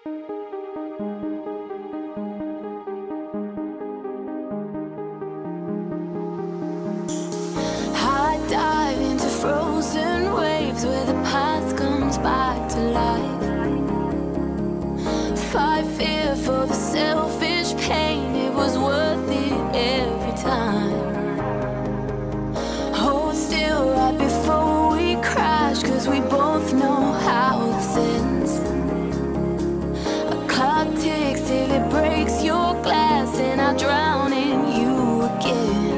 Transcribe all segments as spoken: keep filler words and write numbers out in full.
I dive into frozen waves where the past comes back to life. Fight fear for the selfish pain, it was worth it every time. Hold still right before we crash, cause we both know how this ends. A clock ticks till it breaks your glass, and I drown in you again.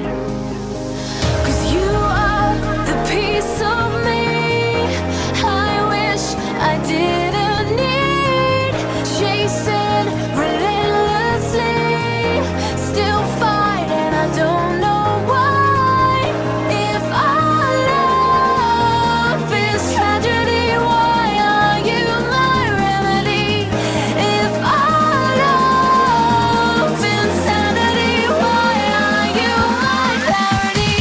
Piece of me I wish I didn't need, chasing relentlessly, still fight and I don't know why. If our love is tragedy, why are you my remedy? If our love is insanity, why are you my parody?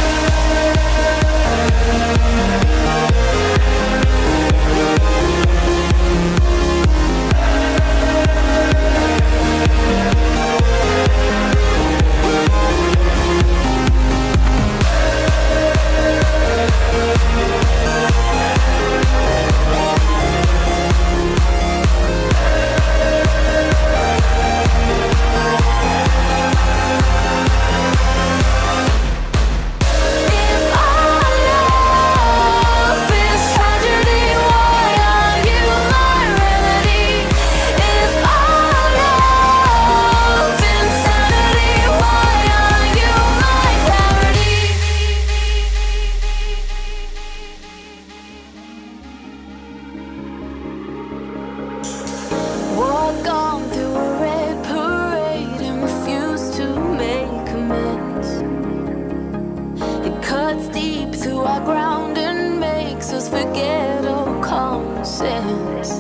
Walk on through a red parade and refuse to make amends. It cuts deep through our ground and makes us forget all common sense.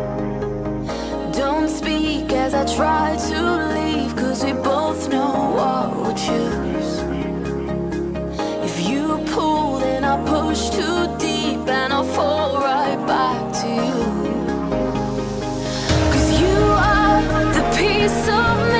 Don't speak as I try to leave, cause we both know what we'll choose. If you pull, then I'll push too deep and I'll fall right back to you. Piece of me